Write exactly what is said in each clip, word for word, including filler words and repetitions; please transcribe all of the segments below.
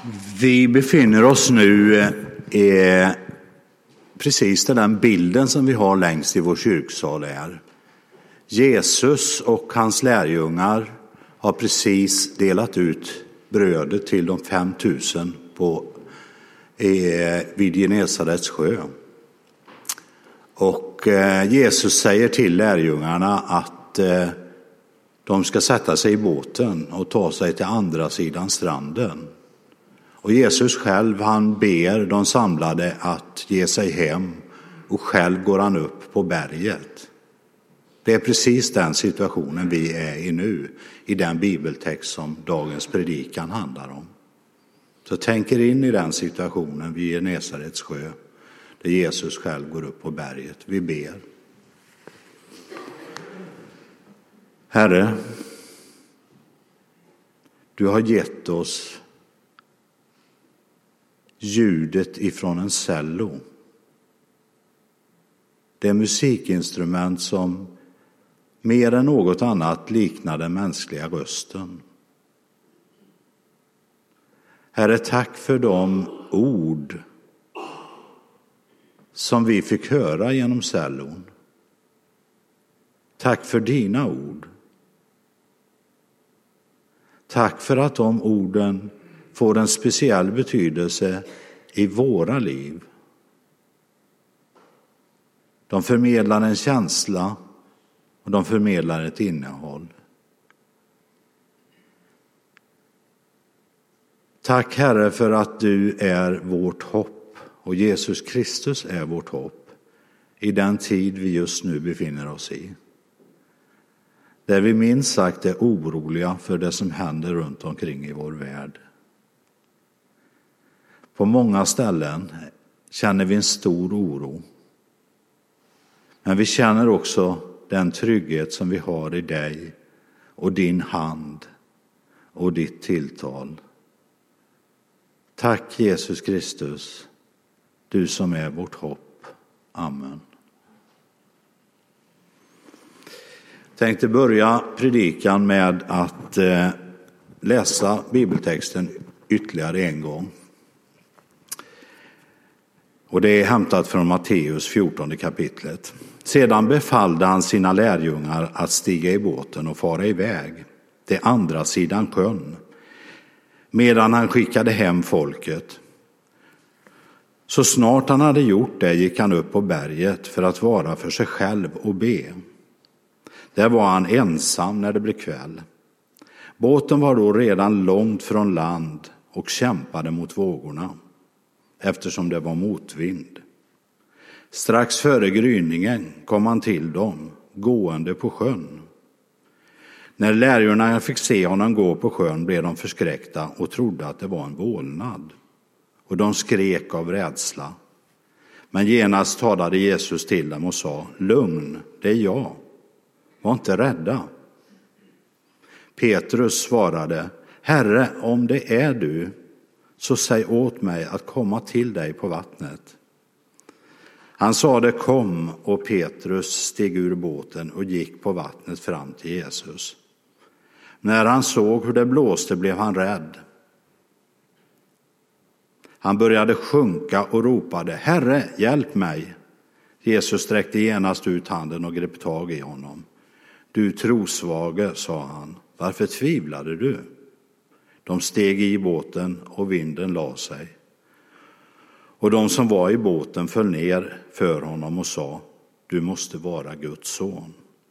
Vi befinner oss nu i precis den bilden som vi har längst i vår kyrksal är. Jesus och hans lärjungar har precis delat ut brödet till de fem tusen på, eh, vid Genesarets sjö. Och eh, Jesus säger till lärjungarna att eh, de ska sätta sig i båten och ta sig till andra sidan stranden. Och Jesus själv, han ber de samlade att ge sig hem, och själv går han upp på berget. Det är precis den situationen vi är i nu, i den bibeltext som dagens predikan handlar om. Så tänk er in i den situationen vid Genesarets sjö, där Jesus själv går upp på berget. Vi ber. Herre, du har gett oss ljudet ifrån en cello. Det är musikinstrument som mer än något annat liknar den mänskliga rösten. Herre, tack för de ord som vi fick höra genom cellon. Tack för dina ord. Tack för att de orden får en speciell betydelse i våra liv. De förmedlar en känsla och de förmedlar ett innehåll. Tack Herre för att du är vårt hopp och Jesus Kristus är vårt hopp i den tid vi just nu befinner oss i. Där vi minst sagt är oroliga för det som händer runt omkring i vår värld. På många ställen känner vi en stor oro. Men vi känner också den trygghet som vi har i dig och din hand och ditt tilltal. Tack Jesus Kristus, du som är vårt hopp. Amen. Jag tänkte börja predikan med att eh, läsa bibeltexten ytterligare en gång. Och det är hämtat från Matteus fjortonde kapitlet. Sedan befallde han sina lärjungar att stiga i båten och fara iväg till andra sidan sjön, medan han skickade hem folket. Så snart han hade gjort det gick han upp på berget för att vara för sig själv och be. Där var han ensam när det blev kväll. Båten var då redan långt från land och kämpade mot vågorna, eftersom det var motvind. Strax före gryningen kom han till dem, gående på sjön. När lärjungarna fick se honom gå på sjön blev de förskräckta och trodde att det var en vålnad. Och de skrek av rädsla. Men genast talade Jesus till dem och sa: lugn, det är jag. Var inte rädda. Petrus svarade: Herre, om det är du, så säg åt mig att komma till dig på vattnet. Han sade kom, och Petrus steg ur båten och gick på vattnet fram till Jesus. När han såg hur det blåste blev han rädd. Han började sjunka och ropade: Herre, hjälp mig. Jesus sträckte genast ut handen och grep tag i honom. Du trosvage, sa han, varför tvivlade du? De steg i båten och vinden la sig. Och de som var i båten föll ner för honom och sa: du måste vara Guds son.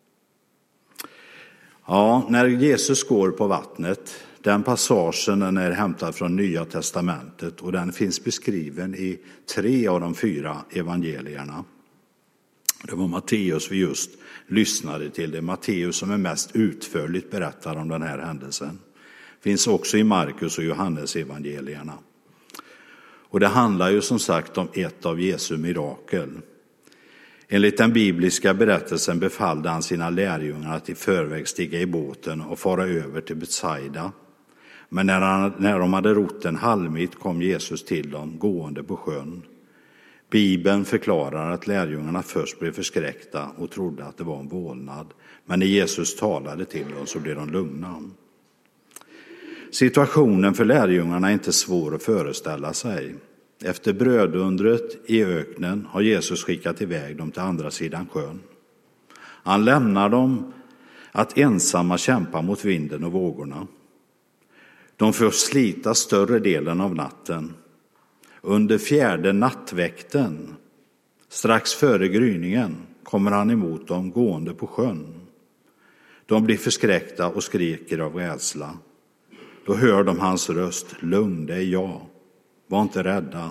Ja, när Jesus går på vattnet, den passagen den är hämtad från Nya testamentet och den finns beskriven i tre av de fyra evangelierna. Det var Matteus vi just lyssnade till. Det är Matteus som är mest utförligt berättar om den här händelsen. Finns också i Markus och Johannes evangelierna. Och det handlar ju som sagt om ett av Jesu mirakel. Enligt den bibliska berättelsen befallde han sina lärjungar att i förväg stiga i båten och fara över till Betsaida. Men när, han, när de hade rott en halvmil kom Jesus till dem gående på sjön. Bibeln förklarar att lärjungarna först blev förskräckta och trodde att det var en vålnad. Men när Jesus talade till dem så blev de lugna. Situationen för lärjungarna är inte svår att föreställa sig. Efter brödundret i öknen har Jesus skickat iväg dem till andra sidan sjön. Han lämnar dem att ensamma kämpa mot vinden och vågorna. De får slita större delen av natten. Under fjärde nattväkten, strax före gryningen, kommer han emot dem gående på sjön. De blir förskräckta och skriker av rädsla. Då hör de hans röst: lugn, det är jag. Var inte rädda.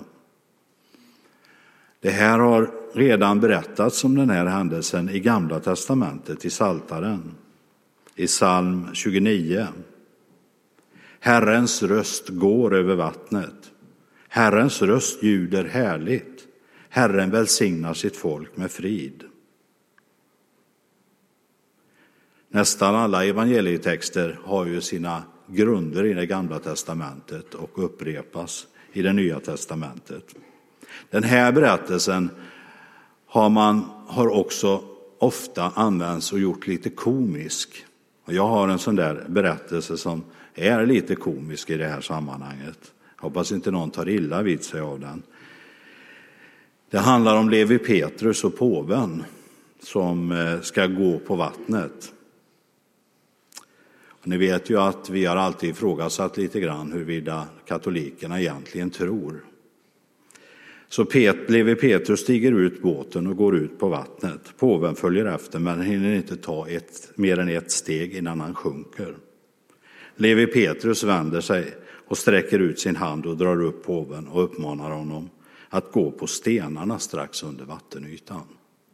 Det här har redan berättats om den här händelsen i Gamla testamentet, i Psaltaren, i psalm tjugonio. Herrens röst går över vattnet. Herrens röst ljuder härligt. Herren välsignar sitt folk med frid. Nästan alla evangelietexter har ju sina grunder i det Gamla testamentet och upprepas i det Nya testamentet. Den här berättelsen har man har också ofta använts och gjort lite komisk. Och jag har en sån där berättelse som är lite komisk i det här sammanhanget. Hoppas inte någon tar illa vid sig av den. Det handlar om Levi Petrus och påven som ska gå på vattnet. Och ni vet ju att vi har alltid ifrågasatt lite grann huruvida katolikerna egentligen tror. Så Pet, Levi Petrus stiger ut båten och går ut på vattnet. Påven följer efter men hinner inte ta ett, mer än ett steg innan han sjunker. Levi Petrus vänder sig och sträcker ut sin hand och drar upp påven och uppmanar honom att gå på stenarna strax under vattenytan.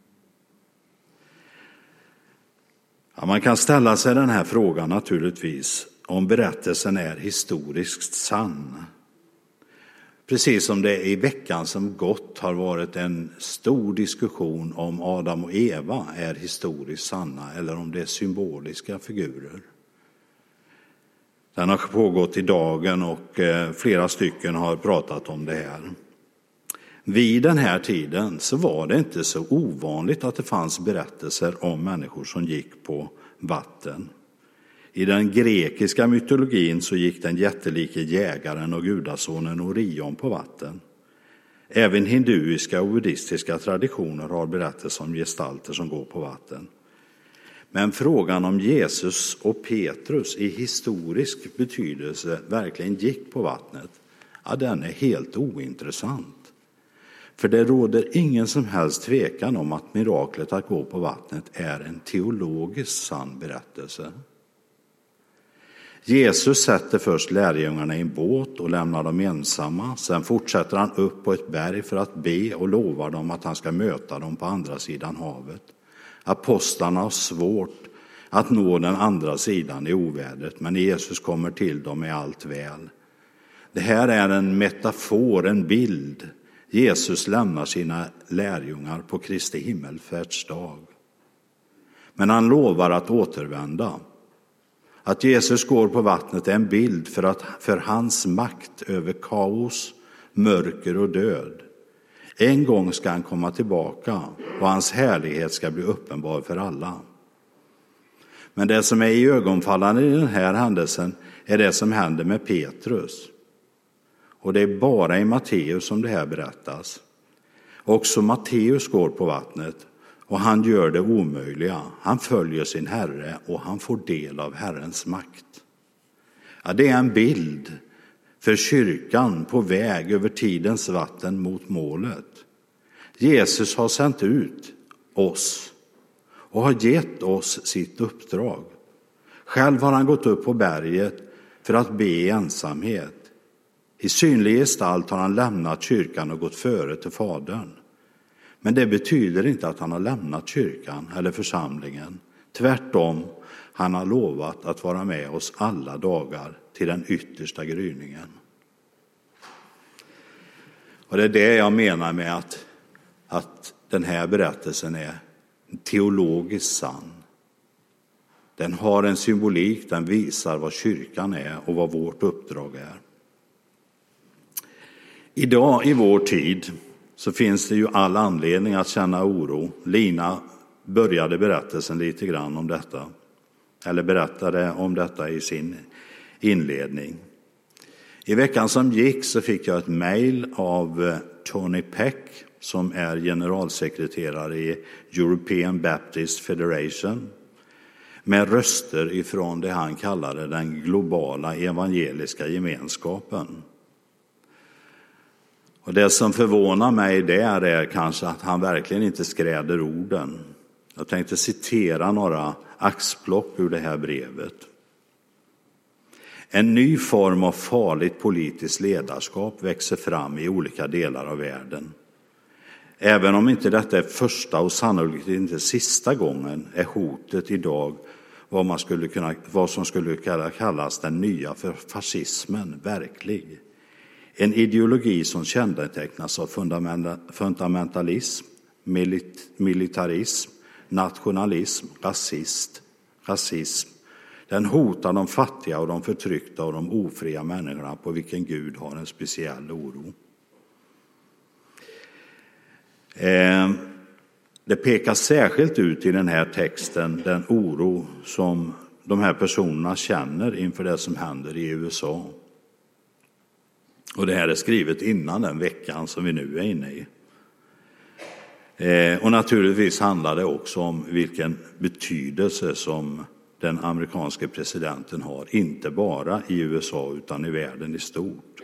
Ja, man kan ställa sig den här frågan naturligtvis, om berättelsen är historiskt sann. Precis som det i veckan som gått har varit en stor diskussion om Adam och Eva är historiskt sanna eller om det är symboliska figurer. Den har pågått i dagen och flera stycken har pratat om det här. Vid den här tiden så var det inte så ovanligt att det fanns berättelser om människor som gick på vatten. I den grekiska mytologin så gick den jättelike jägaren och gudasonen Orion på vatten. Även hinduiska och buddhistiska traditioner har berättelser om gestalter som går på vatten. Men frågan om Jesus och Petrus i historisk betydelse verkligen gick på vattnet, ja, den är helt ointressant. För det råder ingen som helst tvekan om att miraklet att gå på vattnet är en teologiskt sann berättelse. Jesus sätter först lärjungarna i en båt och lämnar dem ensamma. Sen fortsätter han upp på ett berg för att be och lovar dem att han ska möta dem på andra sidan havet. Apostlarna har svårt att nå den andra sidan i ovädret, men Jesus kommer till dem med allt väl. Det här är en metafor, en bild. Jesus lämnar sina lärjungar på Kristi himmelfärdsdag. Men han lovar att återvända. Att Jesus går på vattnet är en bild för, att, för hans makt över kaos, mörker och död. En gång ska han komma tillbaka och hans härlighet ska bli uppenbar för alla. Men det som är iögonfallande i den här händelsen är det som händer med Petrus. Och det är bara i Matteus som det här berättas. Också Matteus går på vattnet och han gör det omöjliga. Han följer sin Herre och han får del av Herrens makt. Ja, det är en bild för kyrkan på väg över tidens vatten mot målet. Jesus har sänt ut oss och har gett oss sitt uppdrag. Själv har han gått upp på berget för att be i ensamhet. I synlig gestalt har han lämnat kyrkan och gått före till Fadern. Men det betyder inte att han har lämnat kyrkan eller församlingen. Tvärtom, han har lovat att vara med oss alla dagar till den yttersta gryningen. Och det är det jag menar med att, att den här berättelsen är teologiskt sann. Den har en symbolik, den visar vad kyrkan är och vad vårt uppdrag är. Idag i vår tid så finns det ju all anledning att känna oro. Lina började berättelsen lite grann om detta. Eller berättade om detta i sin inledning. I veckan som gick så fick jag ett mejl av Tony Peck som är generalsekreterare i European Baptist Federation med röster ifrån det han kallade den globala evangeliska gemenskapen. Och det som förvånar mig där är kanske att han verkligen inte skräder orden. Jag tänkte citera några axplock ur det här brevet. En ny form av farligt politiskt ledarskap växer fram i olika delar av världen. Även om inte detta är första och sannolikt inte sista gången är hotet idag vad, man skulle kunna, vad som skulle kunna kallas den nya fascismen verklig. En ideologi som kännetecknas av fundamentalism, milit, militarism, nationalism, rasist, rasism. Den hotar de fattiga och de förtryckta och de ofria människorna på vilken Gud har en speciell oro. Eh, det pekar särskilt ut i den här texten den oro som de här personerna känner inför det som händer i U S A. Och det här är skrivet innan den veckan som vi nu är inne i. Eh, och naturligtvis handlar det också om vilken betydelse som den amerikanske presidenten har, inte bara i U S A utan i världen i stort.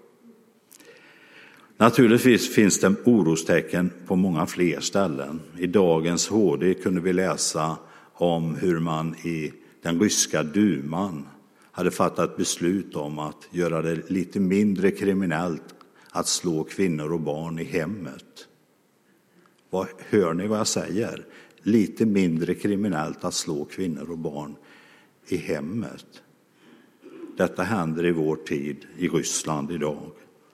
Naturligtvis finns det orostecken på många fler ställen. I dagens H D kunde vi läsa om hur man i den ryska duman hade fattat beslut om att göra det lite mindre kriminellt att slå kvinnor och barn i hemmet. Vad, hör ni vad jag säger? Lite mindre kriminellt att slå kvinnor och barn i hemmet. Detta händer i vår tid i Ryssland idag.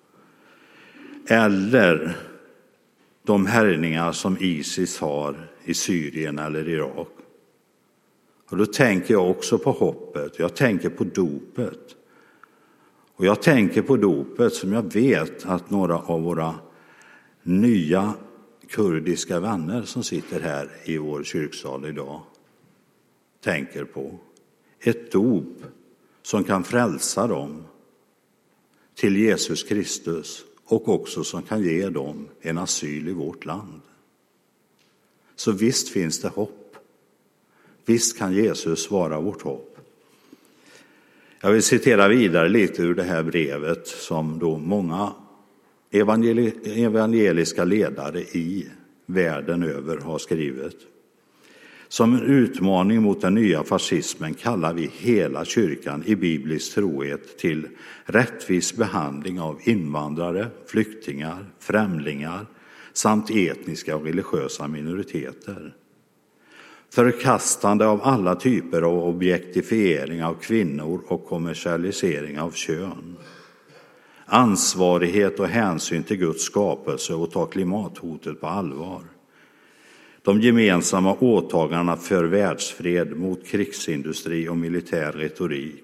Eller de härjningar som ISIS har i Syrien eller Irak. Och då tänker jag också på hoppet. Jag tänker på dopet. Och jag tänker på dopet som jag vet att några av våra nya kurdiska vänner som sitter här i vår kyrksal idag tänker på. Ett dop som kan frälsa dem till Jesus Kristus och också som kan ge dem en asyl i vårt land. Så visst finns det hopp. Visst kan Jesus vara vårt hopp. Jag vill citera vidare lite ur det här brevet som då många evangeli- evangeliska ledare i världen över har skrivit. Som en utmaning mot den nya fascismen kallar vi hela kyrkan i biblisk trohet till rättvis behandling av invandrare, flyktingar, främlingar samt etniska och religiösa minoriteter. Förkastande av alla typer av objektifiering av kvinnor och kommersialisering av kön. Ansvarighet och hänsyn till Guds skapelse och ta klimathotet på allvar. De gemensamma åtagandena för världsfred mot krigsindustri och militär retorik.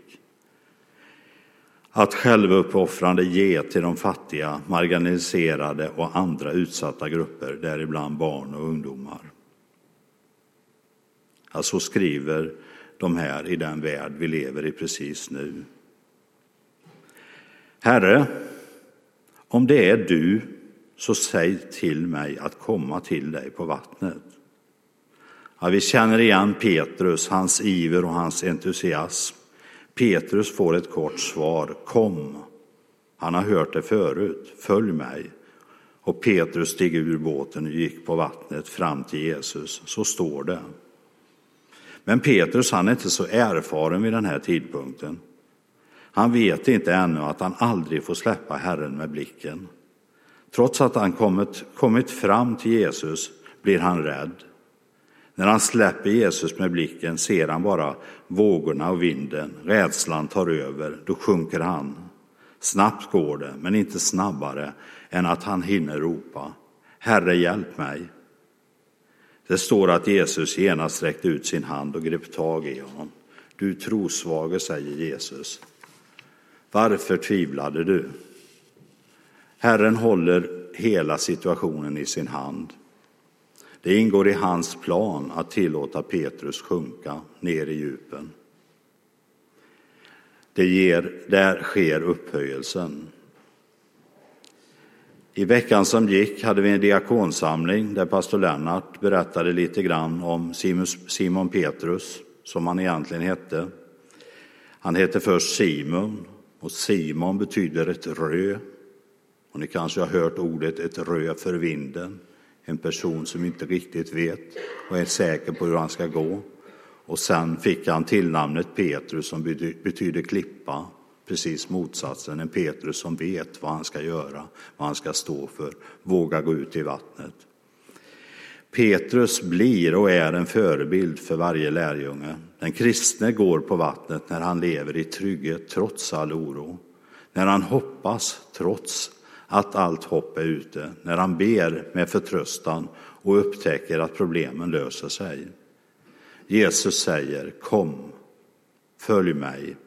Att självuppoffrande ge till de fattiga, marginaliserade och andra utsatta grupper, däribland barn och ungdomar. Ja, så skriver de här i den värld vi lever i precis nu. Herre, om det är du, så säg till mig att komma till dig på vattnet. Ja, vi känner igen Petrus, hans iver och hans entusiasm. Petrus får ett kort svar, kom. Han har hört det förut, följ mig. Och Petrus steg ur båten och gick på vattnet fram till Jesus, så står det. Men Petrus, han är inte så erfaren vid den här tidpunkten. Han vet inte ännu att han aldrig får släppa Herren med blicken. Trots att han kommit, kommit fram till Jesus blir han rädd. När han släpper Jesus med blicken ser han bara vågorna och vinden. Rädslan tar över, då sjunker han. Snabbt går det, men inte snabbare än att han hinner ropa: Herre, hjälp mig. Det står att Jesus genast sträckte ut sin hand och grep tag i honom. Du trosvage, säger Jesus. Varför tvivlade du? Herren håller hela situationen i sin hand. Det ingår i hans plan att tillåta Petrus sjunka ner i djupen. Det ger, där sker upphöjelsen. I veckan som gick hade vi en diakonsamling där pastor Lennart berättade lite grann om Simon Petrus, som han egentligen hette. Han hette först Simon, och Simon betyder ett rö. Och ni kanske har hört ordet ett rö för vinden. En person som inte riktigt vet och är säker på hur han ska gå. Och sen fick han tillnamnet Petrus, som betyder klippa. Precis motsatsen, en Petrus som vet vad han ska göra, vad han ska stå för, våga gå ut i vattnet. Petrus blir och är en förebild för varje lärjunge. Den kristne går på vattnet när han lever i trygghet trots all oro. När han hoppas trots att allt hopp är ute. När han ber med förtröstan och upptäcker att problemen löser sig. Jesus säger: kom, följ mig.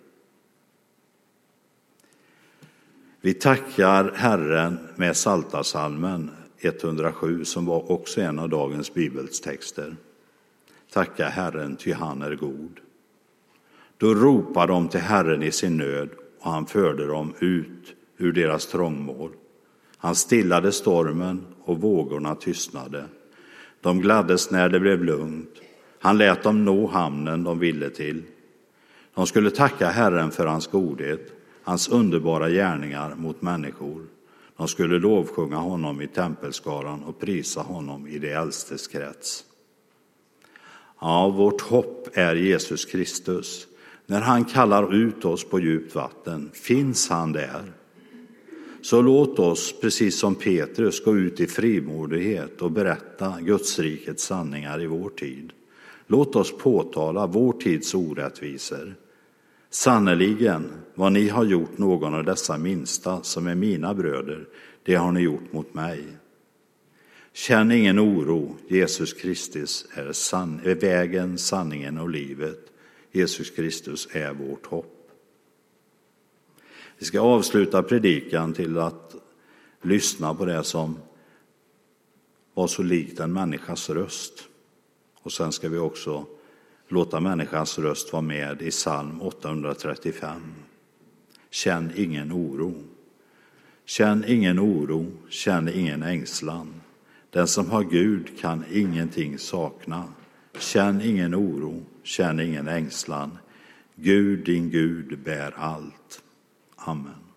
Vi tackar Herren med Psaltarpsalmen etthundrasju, som var också en av dagens bibeltexter. Tacka Herren, ty han är god. Då ropar de till Herren i sin nöd, och han förde dem ut ur deras trångmål. Han stillade stormen och vågorna tystnade. De gladdes när det blev lugnt. Han lät dem nå hamnen de ville till. De skulle tacka Herren för hans godhet, hans underbara gärningar mot människor. De skulle lovsjunga honom i tempelskaran och prisa honom i de äldstes krets. Ja, vårt hopp är Jesus Kristus. När han kallar ut oss på djupt vatten, finns han där. Så låt oss, precis som Petrus, gå ut i frimodighet och berätta Guds rikets sanningar i vår tid. Låt oss påtala vår tids orättvisor. Sannoliken, vad ni har gjort någon av dessa minsta som är mina bröder, det har ni gjort mot mig. Känn ingen oro, Jesus Kristus är, san- är vägen, sanningen och livet. Jesus Kristus är vårt hopp. Vi ska avsluta predikan till att lyssna på det som var så likt en människas röst. Och sen ska vi också låta människans röst vara med i psalm åttahundratrettiofem. Känn ingen oro. Känn ingen oro, känn ingen ängslan. Den som har Gud kan ingenting sakna. Känn ingen oro, känn ingen ängslan. Gud, din Gud, bär allt. Amen.